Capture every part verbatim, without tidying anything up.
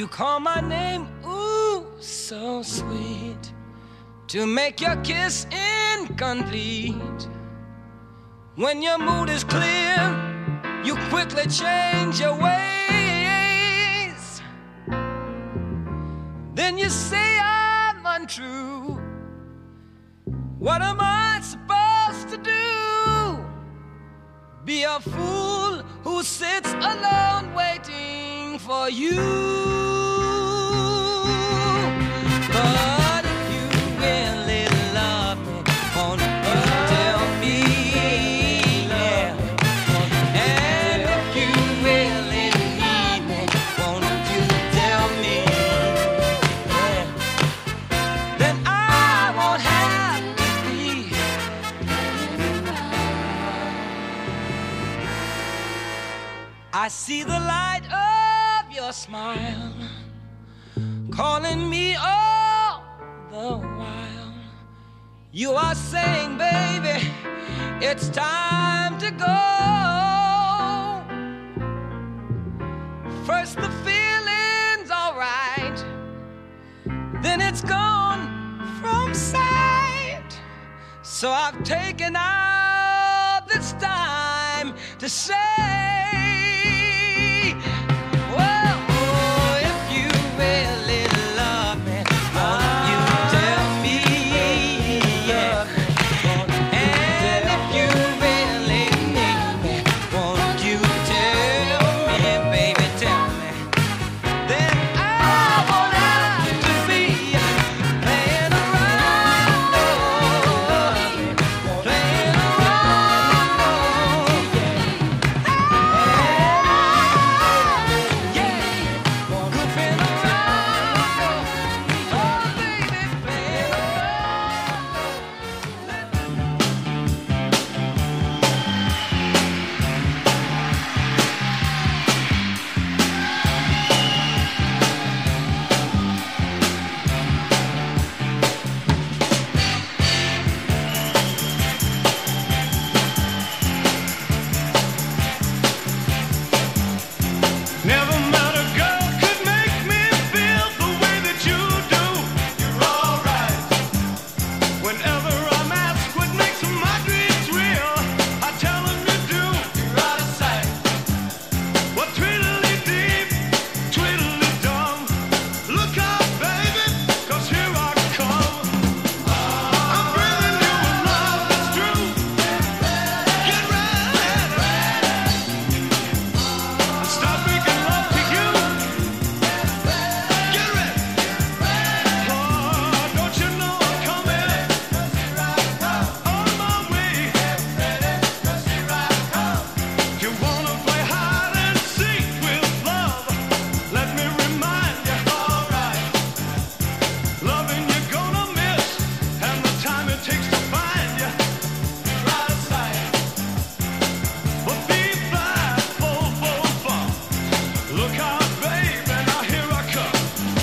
You call my name, ooh, so sweet, to make your kiss incomplete. When your mood is clear, you quickly change your ways. Then you say I'm untrue. What am I supposed to do? Be a fool who sits alone waiting for you. But if you really love me, won't you tell me? Yeah. And if you really need me, won't you tell me? Yeah. Then I won't have to be. I see the light of your smile calling me all the while. You are saying, baby, it's time to go. First the feeling's alright, then it's gone from sight. So I've taken out this time to say, well, oh, if you really love me, won't you tell me? Yeah. And if you really need me, won't you tell me, baby, tell me? Then I won't have to be playing around, no, playing around, no, yeah. Yeah, goofing around, oh, baby, playing Never met a girl could make me feel the way that you do. You're alright. Whenever I'm asked what makes my dreams real, I tell them you do. You're out of sight. What tweedly deep, tweedly dumb. Look out, baby, 'cause here I come. I'm bringing you a love that's true. Get ready. Stop making love to you. Get ready. Oh, don't you know I'm coming? On my way. You wanna play hide and seek with love? Let me remind you, alright. Loving you're gonna miss, and the time it takes to find you. You're out of sight. But be fly, full, full, full. Look out, baby, now here I come.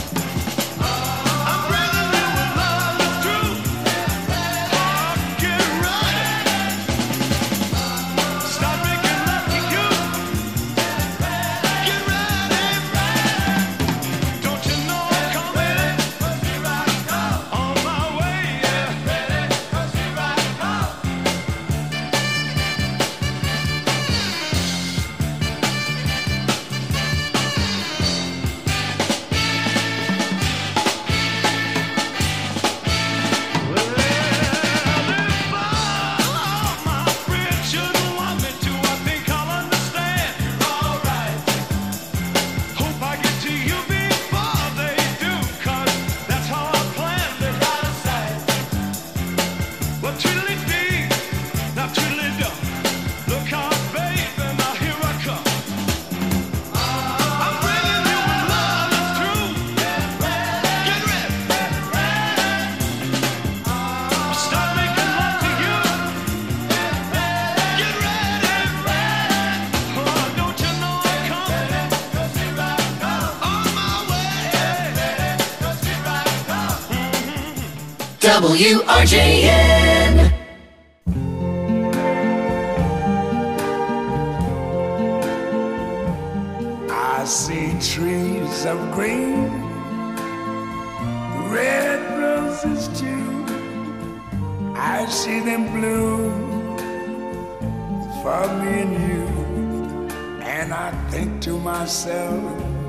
I'm bringing you a love that's true. Oh, get ready. Stop making love to you. Get ready. Don't you know I'm coming? On my way, yeah. Look out, baby, now here I come. I'm bringing you a love that's true. Get ready. Stop making love to you. Get ready. Oh, don't you know I'm coming? On my way. W R J N. I see trees skies of green, red roses too. I see them bloom for me and you, and I think to myself,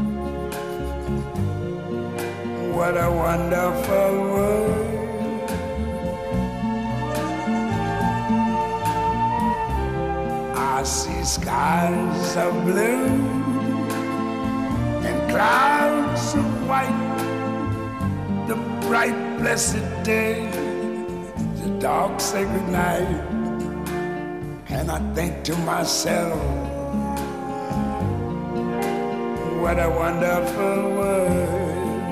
what a wonderful world. I see skies of blue and clouds of white, the bright blessed day, the dark sacred night, and I think to myself, what a wonderful world.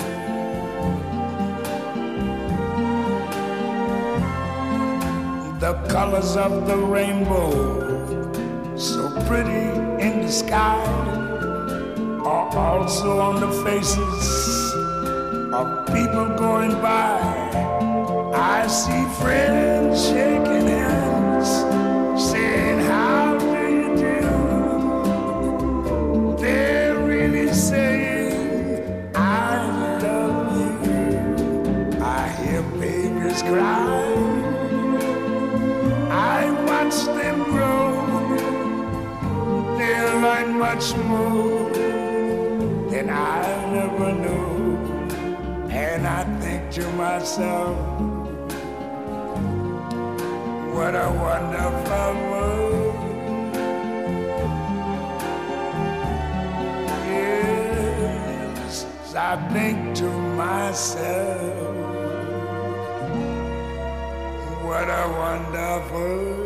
The colors of the rainbow, so pretty in the sky, are also on the faces of people going by. I see friends shaking hands, saying, how do you do? They're really saying, I love you. I hear babies cry, I watch them grow. They'll learn much more than I never knew. And I think to myself, what a wonderful world. Yes, I think to myself, what a wonderful world.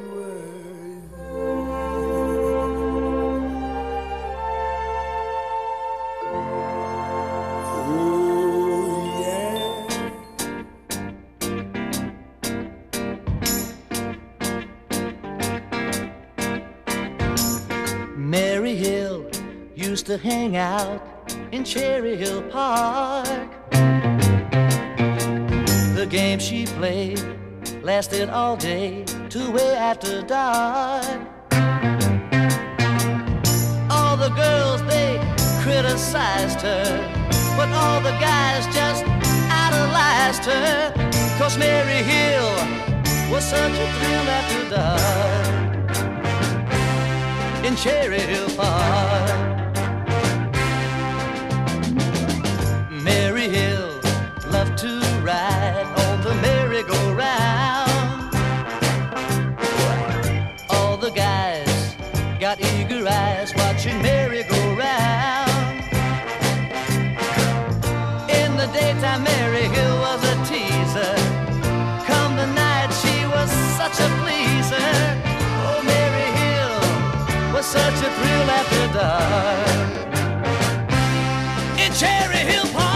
Mary Hill used to hang out in Cherry Hill Park. The game she played lasted all day till way after dark. All the girls, they criticized her, but all the guys just idolized her, 'cause Mary Hill was such a thrill after dark in Cherry Hill Park. Mary Hill loved to ride on the merry-go-round. All the guys got eager eyes watching Mary go round. In the daytime, Mary Hill was a teaser. Come the night, she was such a pleaser. Oh, Mary Hill was such a thrill after dark in Cherry Hill Park.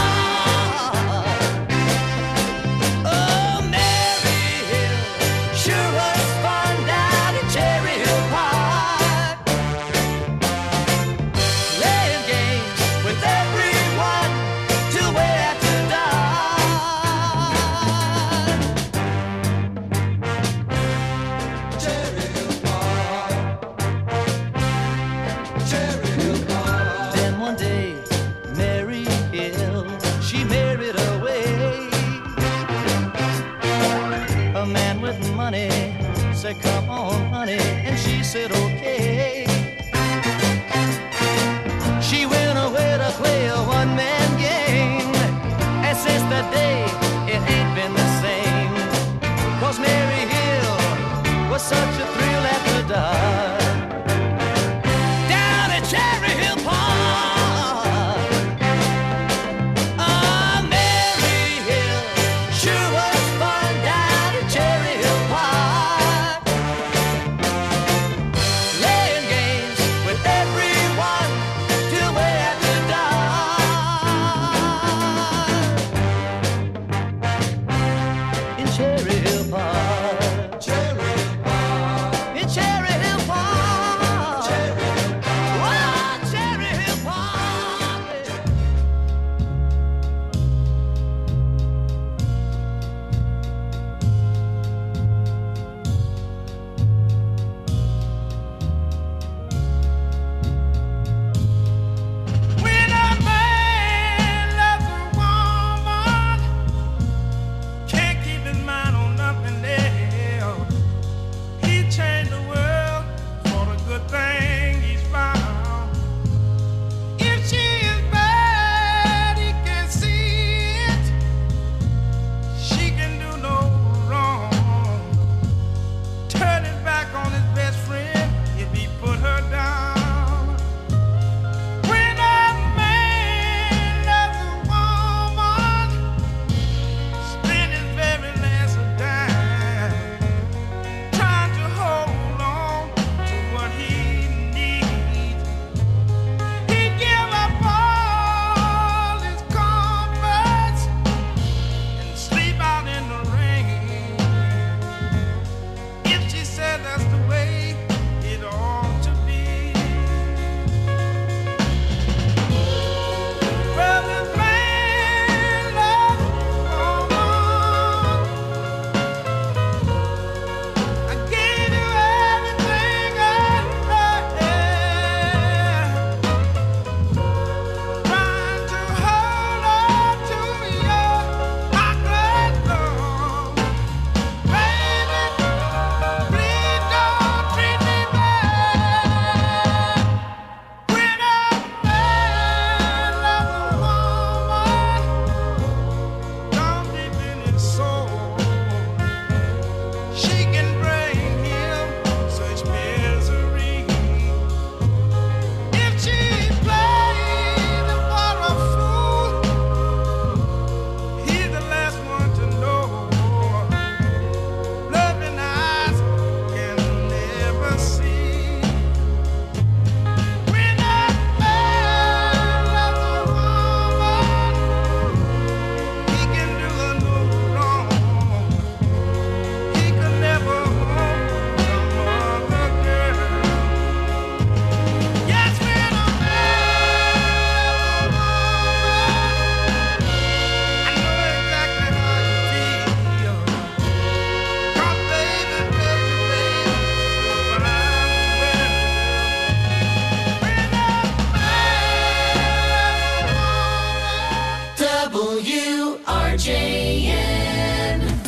Oh, Mary Hill sure was fun down in Cherry Hill Park, playing games with everyone till way after dark. Cherry Hill Park, Cherry Hill Park. Then one day, Mary Hill, she married away. A man with money said, come on, honey, and she said, okay. She went away to play a one-man game, and since that day, it ain't been the same, 'cause Mary Hill was such a thrill after dark down at Cherry Hill Park. Ah, Mary Hill sure was fun down at Cherry Hill Park,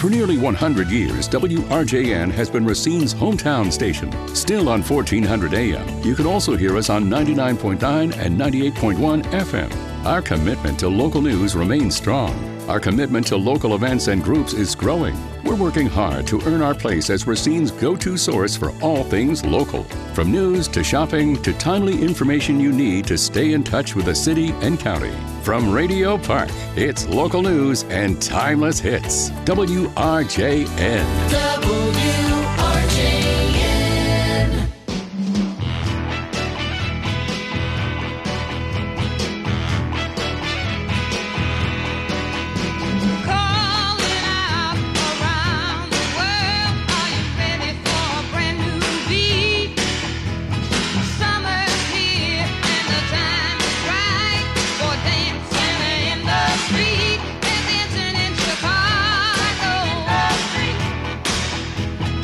For nearly one hundred years, W R J N has been Racine's hometown station. Still on fourteen hundred A M, you can also hear us on ninety-nine point nine and ninety-eight point one F M. Our commitment to local news remains strong. Our commitment to local events and groups is growing. We're working hard to earn our place as Racine's go-to source for all things local. From news to shopping to timely information you need to stay in touch with the city and county. From Radio Park, it's local news and timeless hits. W R J N. W R J N. Calling out around the world, are you ready for a brand new beat? Summer's here and the time is right for dancing in the street. They're dancing in Chicago.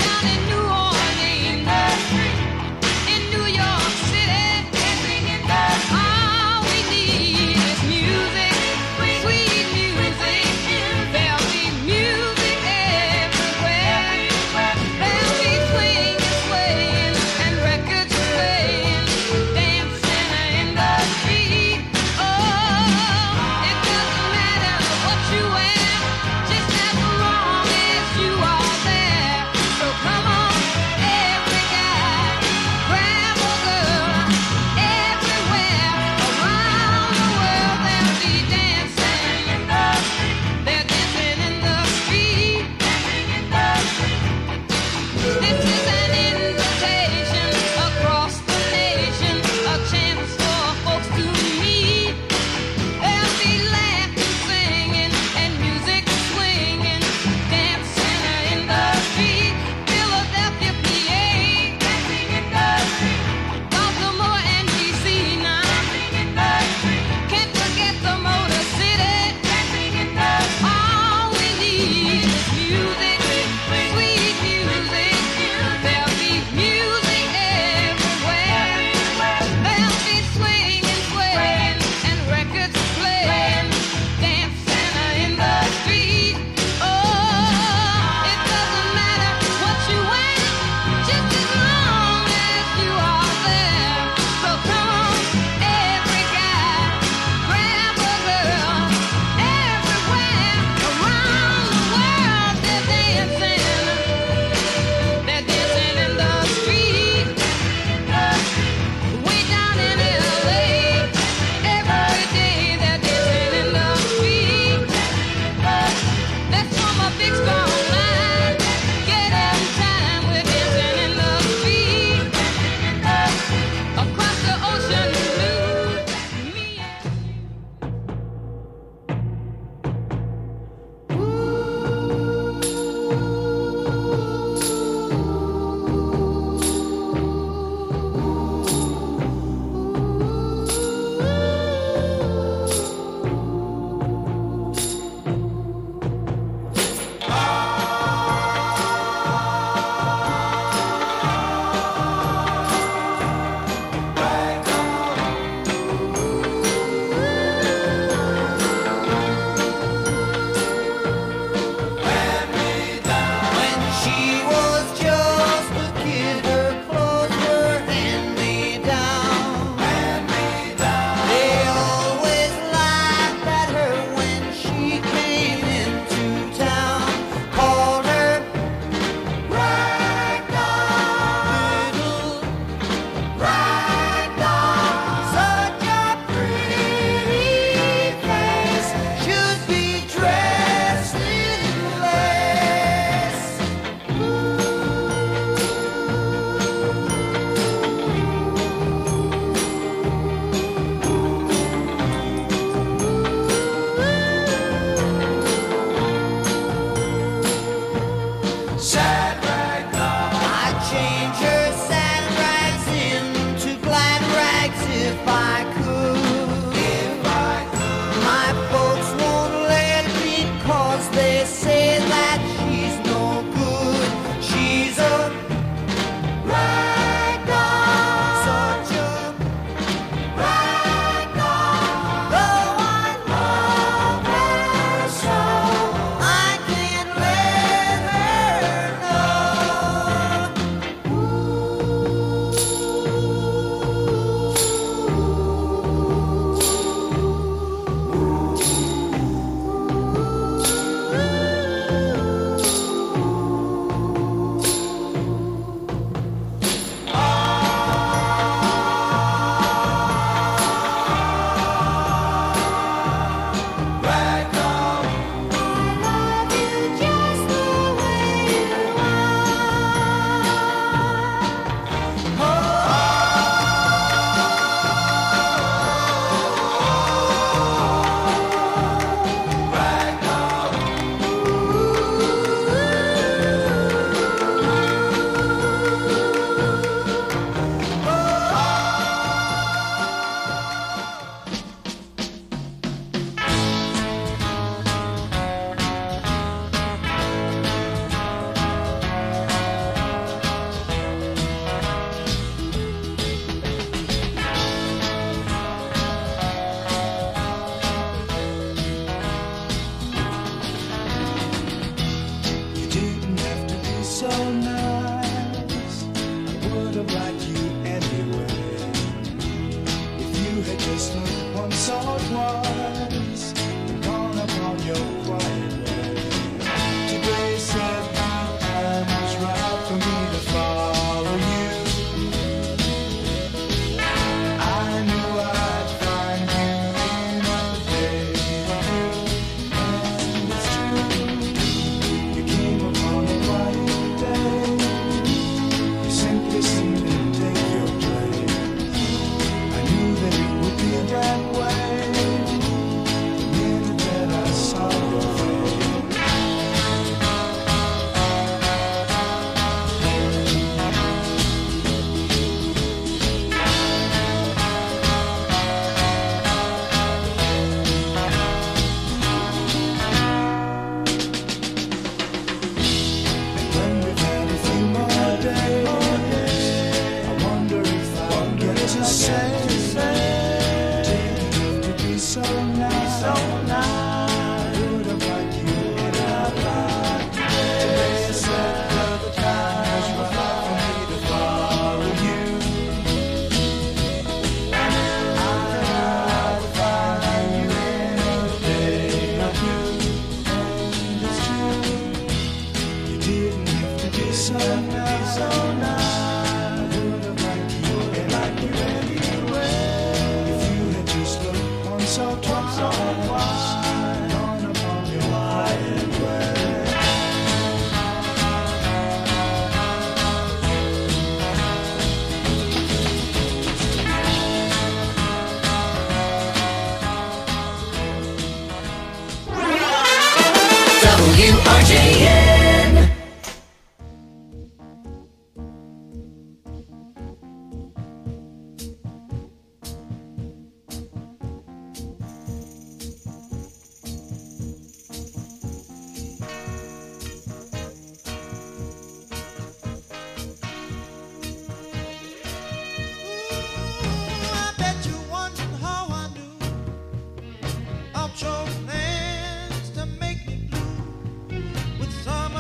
R J N. I bet you wondering how I knew of your plans to make me blue with some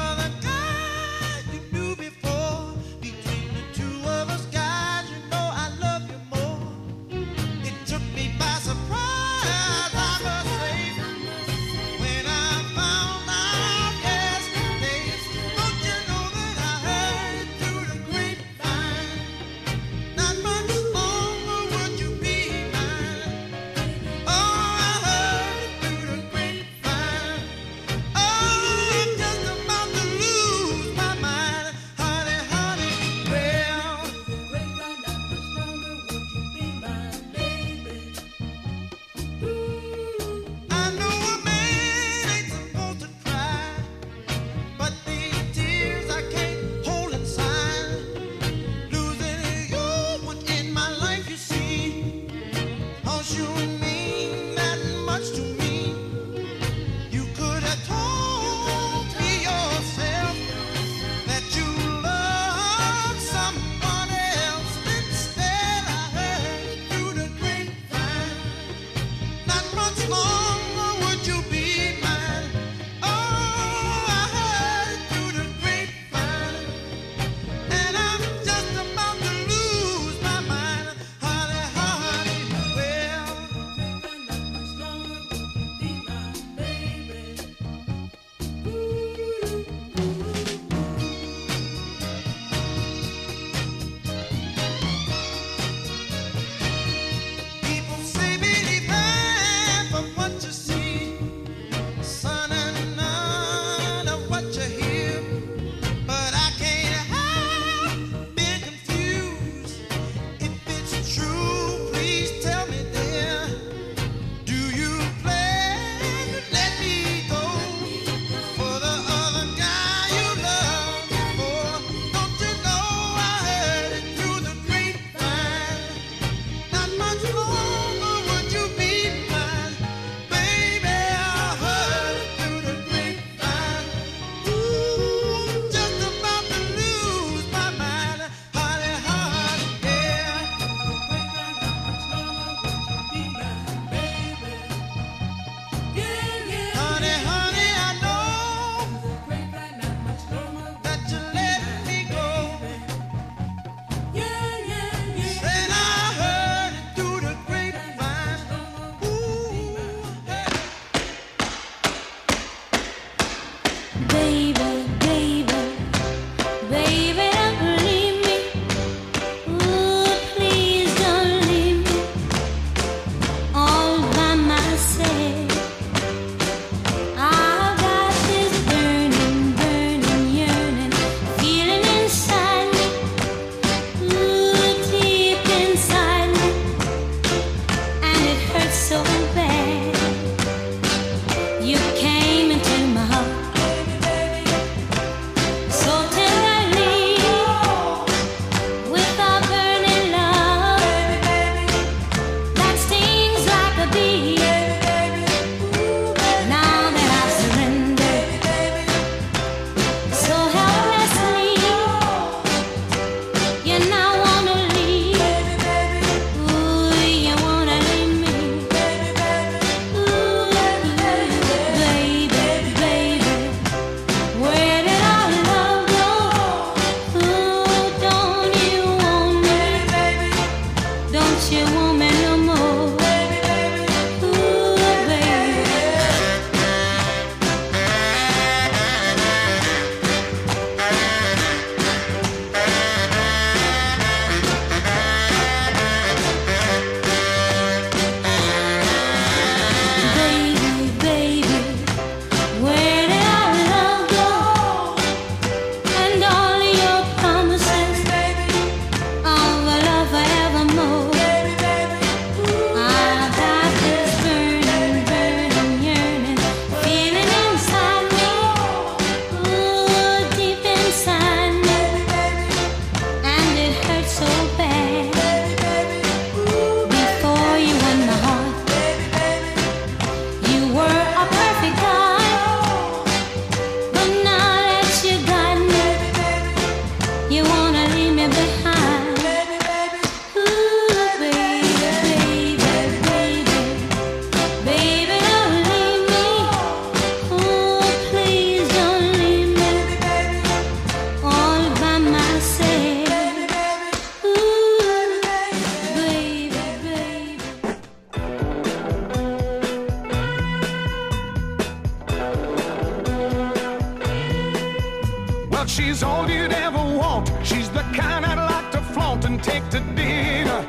can take to dinner.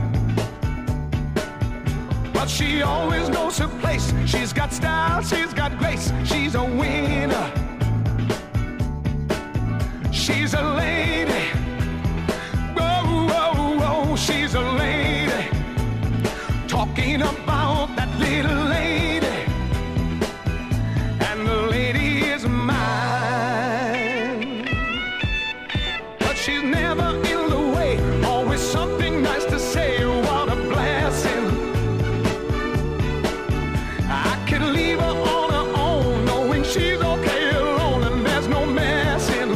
But she always knows her place. She's got style, she's got grace. She's a winner. She's a lady. Whoa, whoa, whoa, she's a lady. Talking about that little lady. And the lady is mine. But she's never in the way. Always something nice to say. What a blessing. I could leave her on her own, knowing she's okay alone and there's no messing.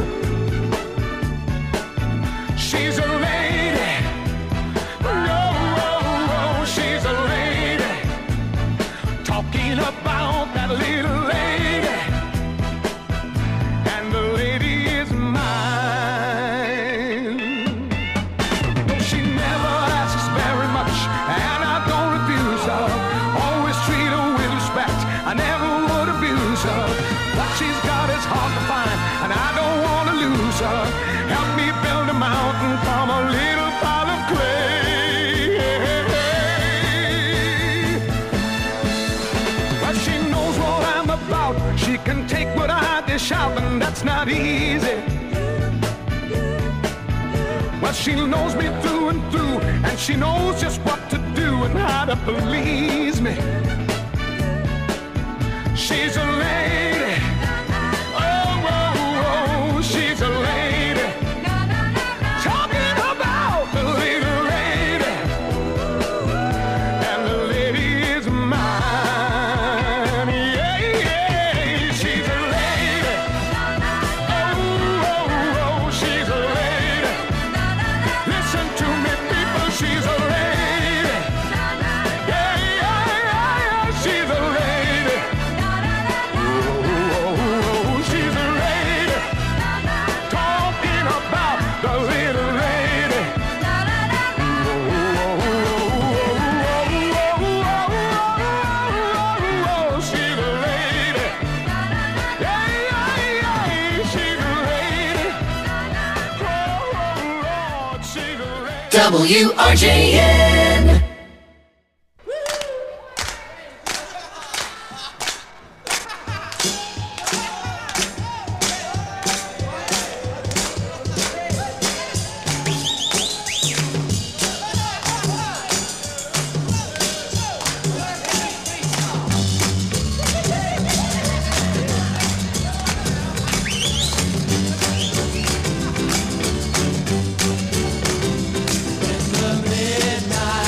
She's a lady. Whoa, whoa, whoa, she's a lady. Talking about that little lady. And the lady is mine. No, she never asks very much, and I don't refuse her. Always treat her with respect. I never would abuse her. What she's got is hard to find, and I don't want to lose her. Help me build a mountain from a little pile of clay. But she knows what I'm about. She can take what I dish out, and that's not easy. Well, she knows me through and through, and she knows just what to do and how to please me. She's a lady. Oh, oh, oh, she's a lady. Talking about the little lady. And the lady is mine. Yeah, yeah, she's a lady. Oh, oh, oh, she's a lady. Listen to me, people, she's a lady. Yeah, yeah, yeah, yeah, she's a lady. Oh, oh, oh, she's a lady. Talking about the little lady. Oh, oh, oh, oh, she's a lady. Yeah, yeah, yeah, she's a lady. Oh, Lord, she's a lady. W R J N. The midnight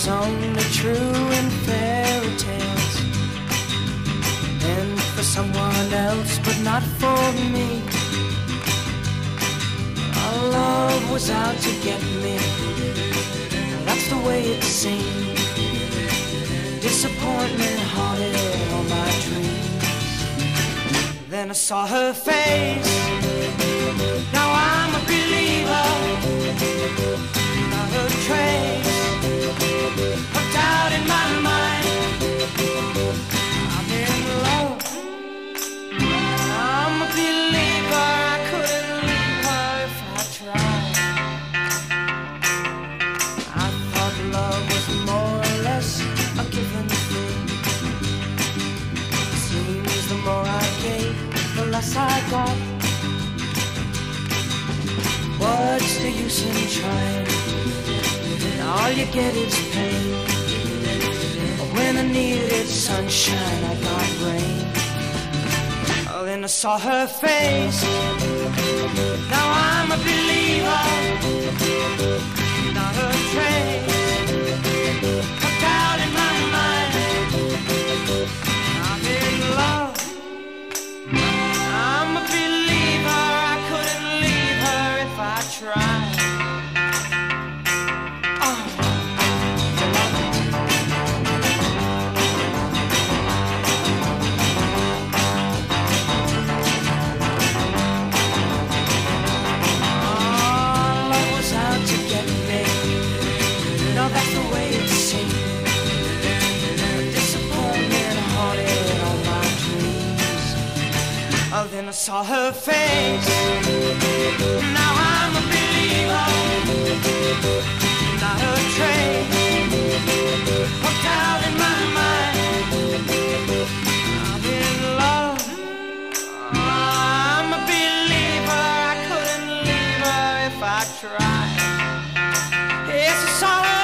was only true in fairy tales, and for someone else, but not for me. Our love was out to get me, that's the way it seemed. Disappointment haunted all my dreams. Then I saw her face, now I'm a believer. Not a trace of doubt in my mind. I'm in love, I'm a believer. I couldn't leave her if I tried. I thought love was more or less a given thing. Seems the more I gave, the less I got. What's the use in trying? All you get is pain. When I needed sunshine, I got rain. Oh, then I saw her face, now I'm a believer. Not a trace of doubt in my mind. I'm in love, I'm a believer. I couldn't leave her if I tried. That's the way it seemed. Disappointment haunted all my dreams. Oh, then I saw her face, now I'm a believer. Not a trace of doubt in my mind. I'm in love, I'm a believer. I couldn't leave her if I tried. Yes, I saw her.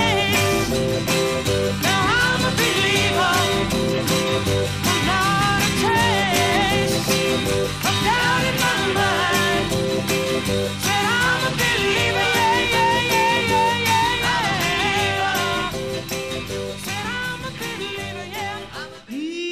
Now I'm a believer. I'm not a trace of doubt in my mind. Said I'm a believer, yeah, yeah, yeah, yeah, yeah. Said I'm a believer, yeah. I'm a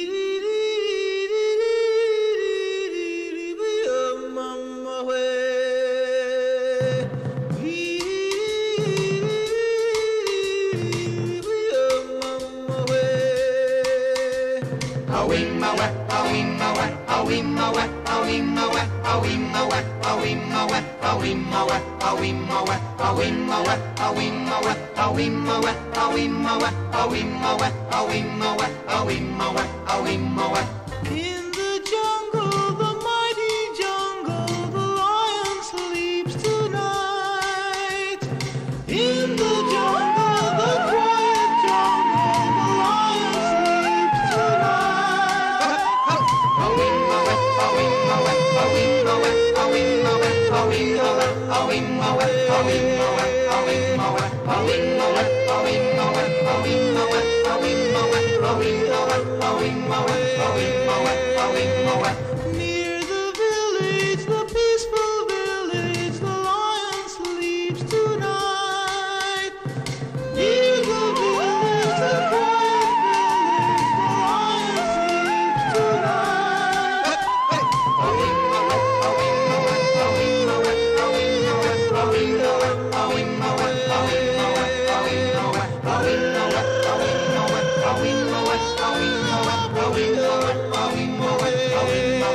In the jungle, the mighty jungle, the lion sleeps tonight. In the jungle, the quiet jungle, the lion sleeps tonight. Near the village, the peaceful village, the lion sleeps tonight. Near the village, the quiet village, the lion sleeps tonight.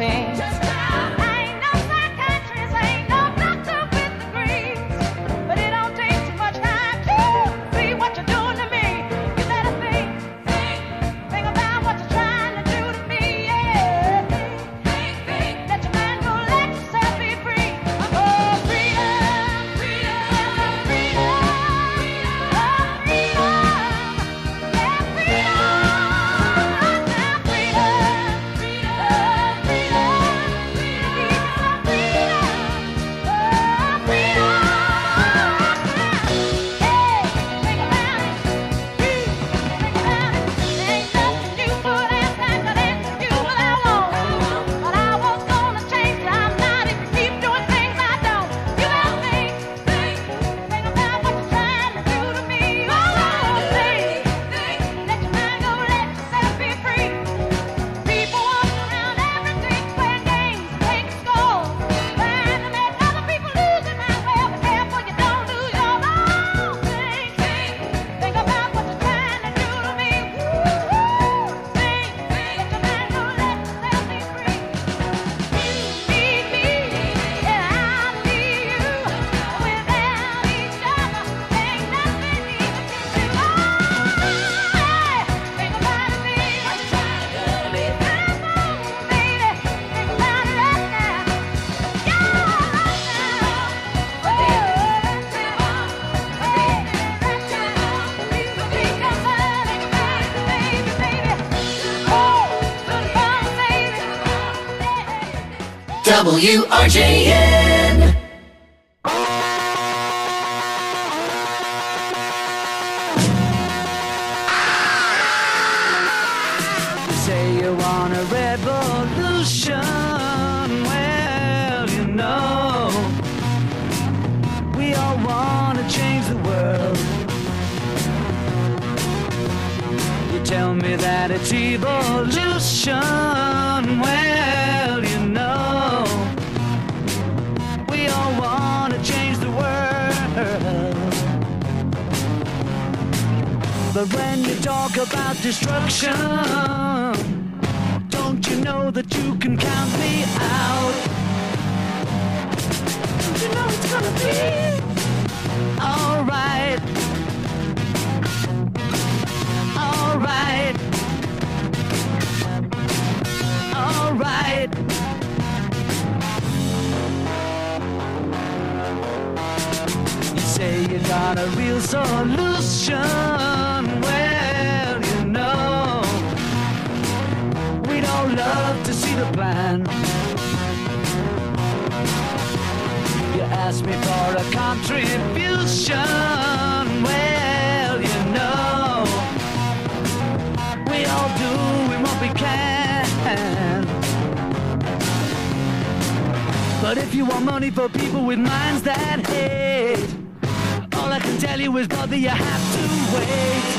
things. I ain't no psychiatrist, I ain't no doctor with degrees, but it don't take too much time to see what you're doing to me. You better think, think, think about what you're trying to do to me. Yeah, think, think, let your mind go, let yourself be free. Oh, freedom, freedom, freedom, oh, freedom, yeah, freedom, now freedom, freedom, freedom, freedom, freedom, oh, freedom. Hey, think about it, think about it. Ain't nothing you put inside that answer you what I want. But I was gonna change it, I'm not if you keep doing things I don't. You better think, think, think about what you're trying to do to me. Oh, think, think, let your mind go, let yourself be free. People walk around every day playing games, taking scores, trying to make other people lose it. Now, well, be careful you don't lose your own. Think, think, think about what you're trying to do to me. Woo-hoo. Think, think, let your mind go, let yourself be free. You need me, and I need you. Without each other, ain't nothing we can do. Oh, hey, think about it, baby. What you trying to do to me? Come on, baby, think about it right now. Yeah, right now. Oh, right now. Hey, right now. You can think about it, baby, baby, baby. Oh, good fun, baby. Yeah. W R J N. You say you want a revolution. Well, you know, we all want to change the world. You tell me that it's evolution. Well, you know, we all want to change the world. But when you talk about destruction, don't you know that you can count me out? Don't you know it's gonna be alright? Alright. Alright. You say you got a real solution. Well, you know, we'd all love to see the plan. You ask me for a contribution. Well, you know, we all doing what we can. But if you want money for people with minds that hate, all I can tell you is, brother, you have to wait.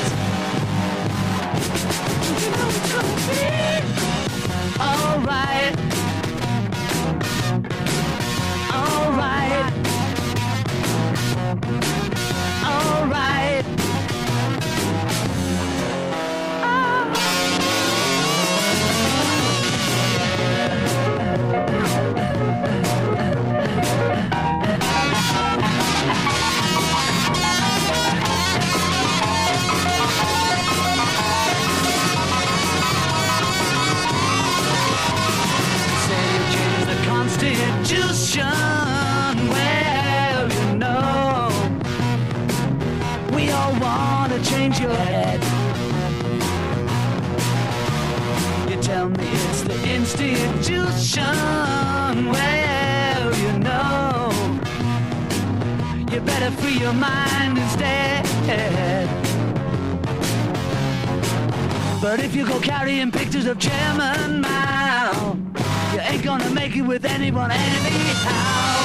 You know it's gonna be alright. Alright. Alright. Say you change the Constitution. Well, you know, we all want to change your head. You tell me it's the institution. Well, you know, you better free your mind instead. But if you go carrying pictures of Chairman Mao, you ain't gonna make it with anyone anyhow.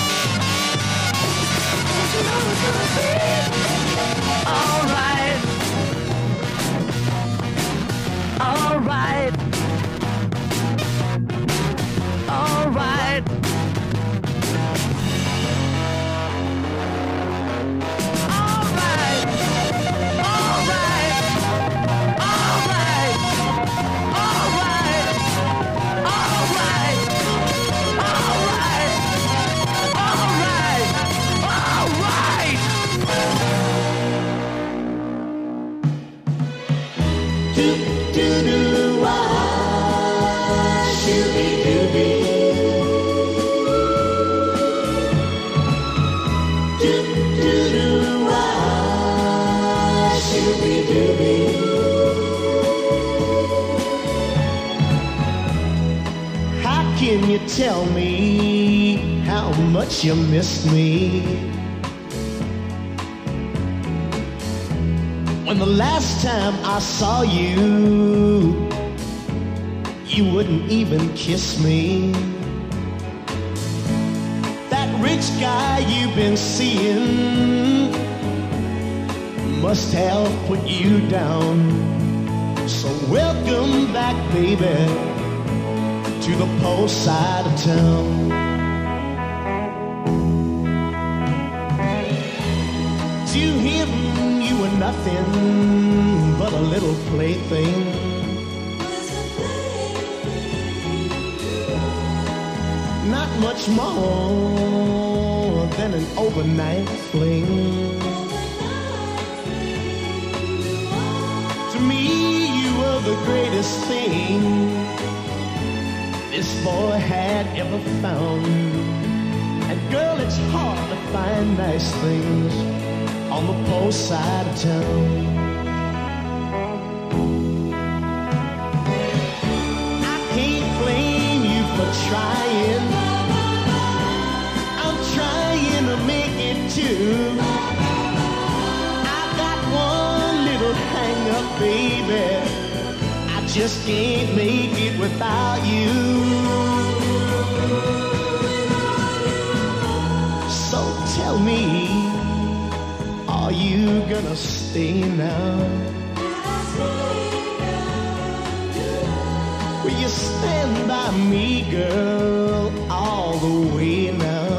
Don't you know it's gonna be alright? Alright. Alright. Alright. Alright. Alright. Alright. Alright. tell me how much you miss me. When the last time I saw you, you wouldn't even kiss me. That rich guy you've been seeing must have put you down. So welcome back, baby, to the poor side of town. To him you were nothing but a little plaything. Not much more than an overnight fling. To me you were the greatest thing this boy had ever found. And girl, it's hard to find nice things on the poor side of town. I can't blame you for trying. I'm trying to make it too. I got one little hang up, baby. I just can't make it without you. So tell me, are you gonna stay now? Will you stand by me, girl, all the way now?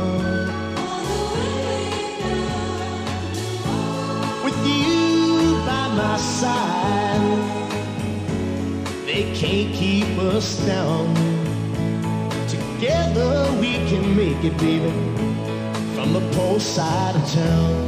With you by my side, they can't keep us down. Together we can make it, baby, from the poor side of town.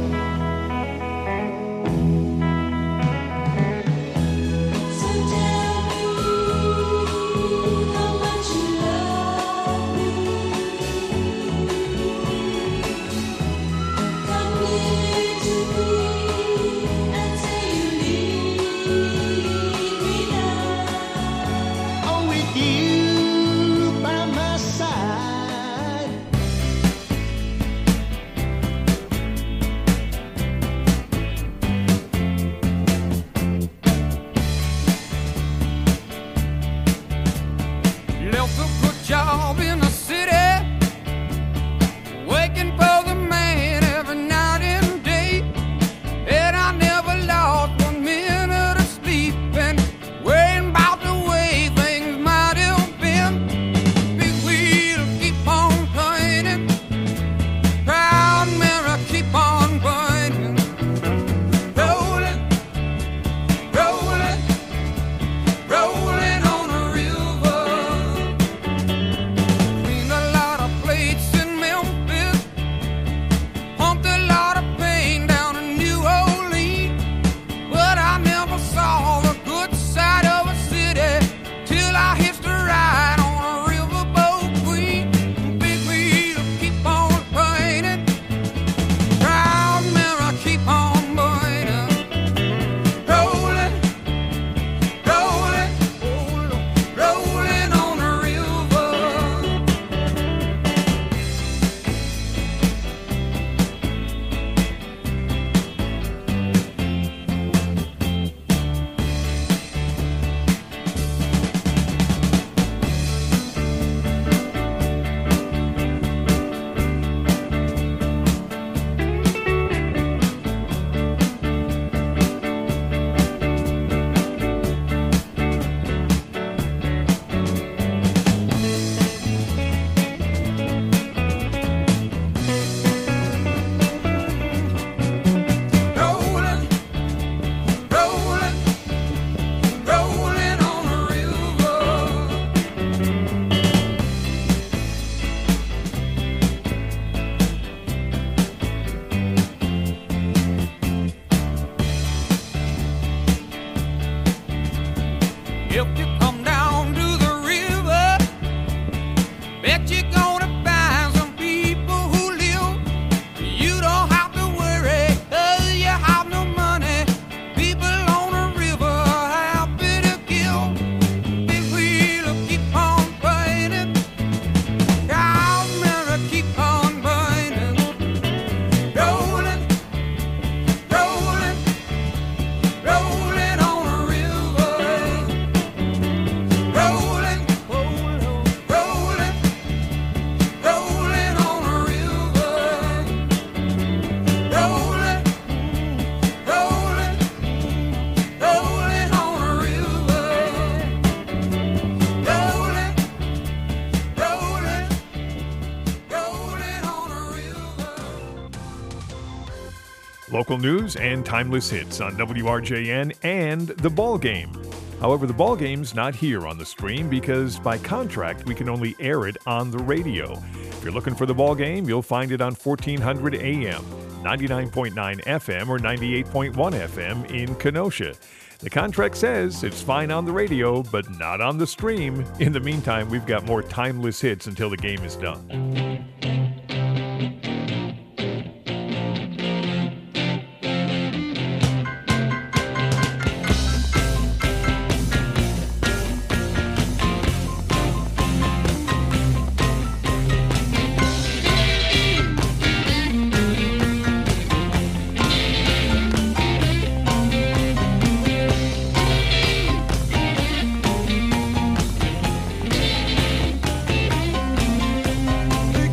Local news and timeless hits on W R J N and The Ball Game. However, The Ball Game's not here on the stream because by contract we can only air it on the radio. If you're looking for The Ball Game, you'll find it on fourteen hundred A M, ninety-nine point nine F M, or ninety-eight point one F M in Kenosha. The contract says it's fine on the radio, but not on the stream. In the meantime, we've got more timeless hits until the game is done. Do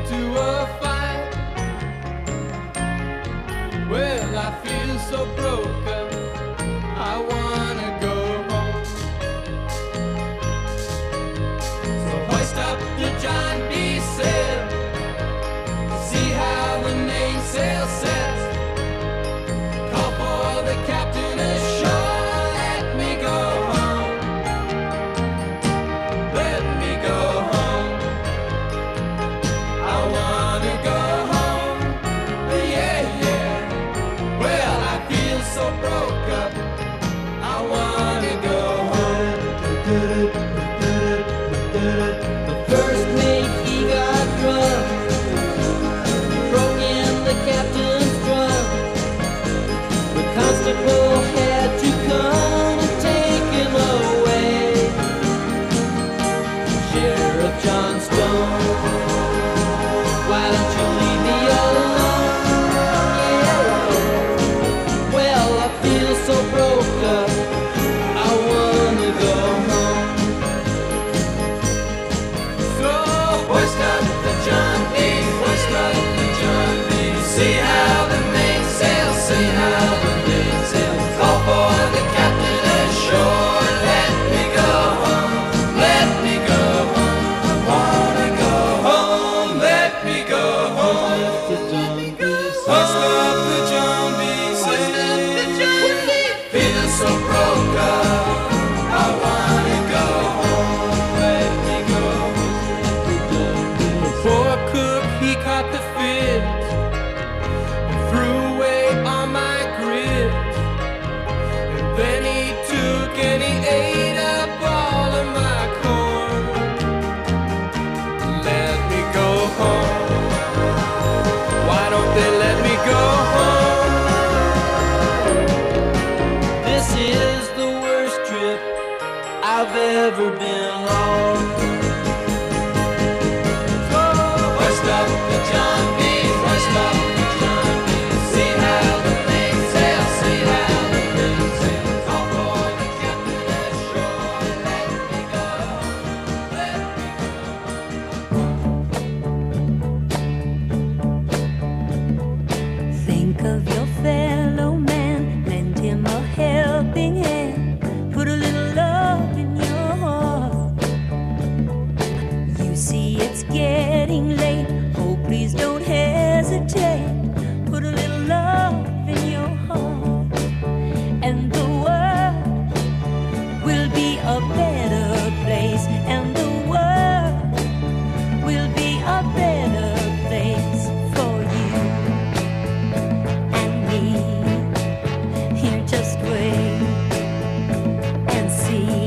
into a fight. Well, I feel so broken, I wanna go home. So hoist up the John B. sail, see how the mainsail sets. Call for the captain ashore, let me go home. Let me go home. I wanna go home. Yeah, yeah. Well, I feel so broke up. I wanna go home. The first mate, he got drunk, broke in the captain's drum. The constable had to come and take him away. Sheriff John Stone, why don't you leave me alone? Yeah. Well, I feel so broke up, I wanna go home. So hoist up the John B, hoist up the John B. See how the mainsail, see how the mainsail. Call for the captain ashore, let me go home, let me go home. I wanna go home, let me go home. Hoist up the John B, feel so broke up, I wanna go home, let me go home. The poor cook, he caught the fit, threw away all my grit, and then he took and he ate up all of my corn. Let me go home. Why don't they let me go home? This is the worst trip I've ever been on. Hoist up the John B, hoist up the John B. See how the mainsail, see how the mainsail. Call for the captain ashore, let me go, let me Think of your fellow man, lend him a helping hand, put a little love in your heart. You see it's getting late, oh please don't hesitate, put a little love in your heart, and the world will be a better place, and the world will be a better place for you and me. Here, just wait and see.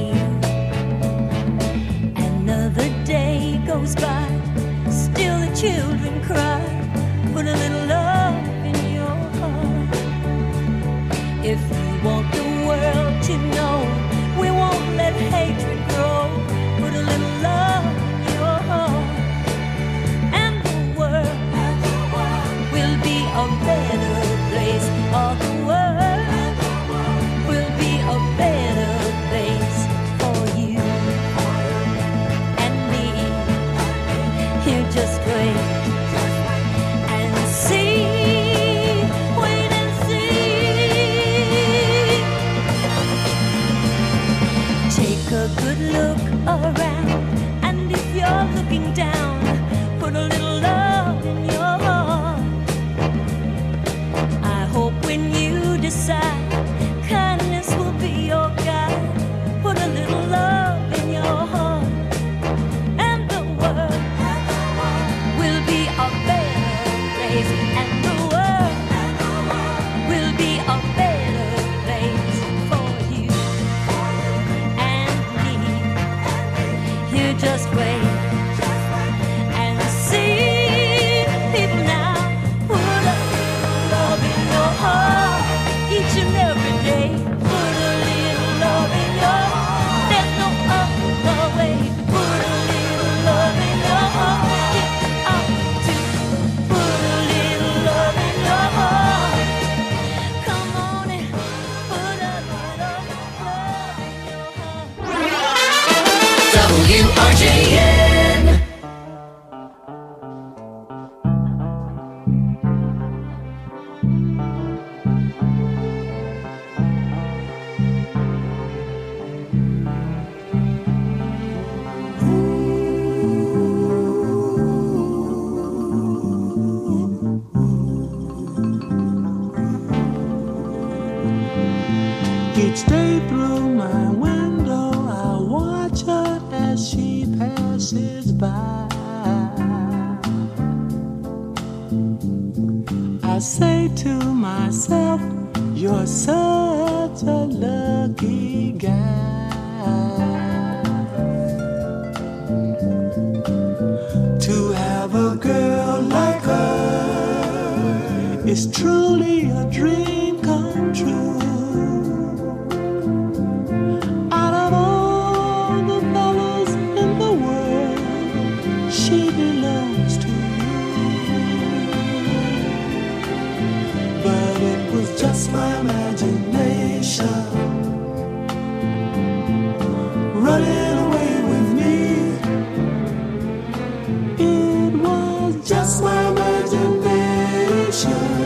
Another day goes by, still the children cry. Put a little love in your heart. If you want the world to know, we won't let hatred grow. Put a little love in your heart, and the world will be a better place. All the world will be a better place for you and me. Here, just wait and see. Wait and see. Take a good look around, and if you're looking down, put a little love in your heart. I hope when you decide, kindness will be your guide. Put a little love in your heart, and the world will be Each day through my window I watch her as she passes by. I say to myself, you're such a lucky guy to have a girl like her. It's truly a dream come true. Out of all the fellas in the world, she belongs to you. But it was just my imagination running away with me. It was just my imagination